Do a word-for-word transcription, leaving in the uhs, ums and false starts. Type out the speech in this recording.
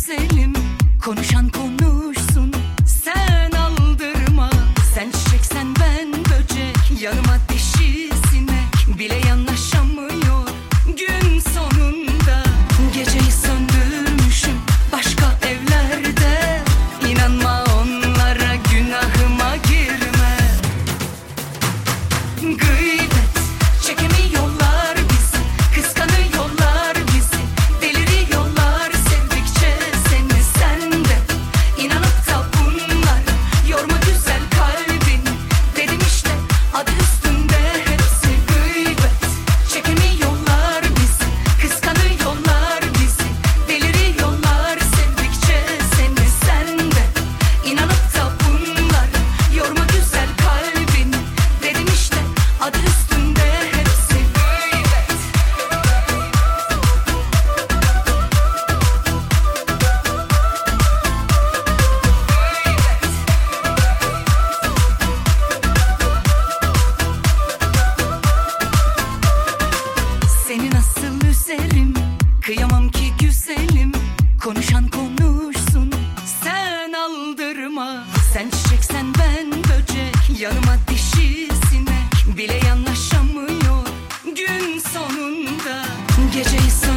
güzelim, konuşan konuşsun, sen aldırma. Sen çiçeksen ben böcek, yanıma dişi sinek bile yanaşamıyor gün sonunda. Geceyi söndürmüşüm başka evlerde, İnanma onlara, günahıma girme. Gıybet çekemiyorlar bizi, kıskanıyorlar bizi, deliriyorlar sevdikçe seni. Sen de inanıp da bunlar yorma güzel kalbini, dedim işte adı üstünde hepsi. Gıybet çekemiyorlar bizi, kıskanıyorlar bizi, deliriyorlar sevdikçe seni. Sen de inanıp da bunlar yorma güzel kalbini, dedim işte adı üstünde hepsi. Gıybet. Seni nasıl üzerim, kıyamam ki güzelim, konuşan konuşsun, sen aldırma. Sen çiçeksen ben böcek, yanıma dişi sinek bile yanaşamıyor gün sonunda. Geceyi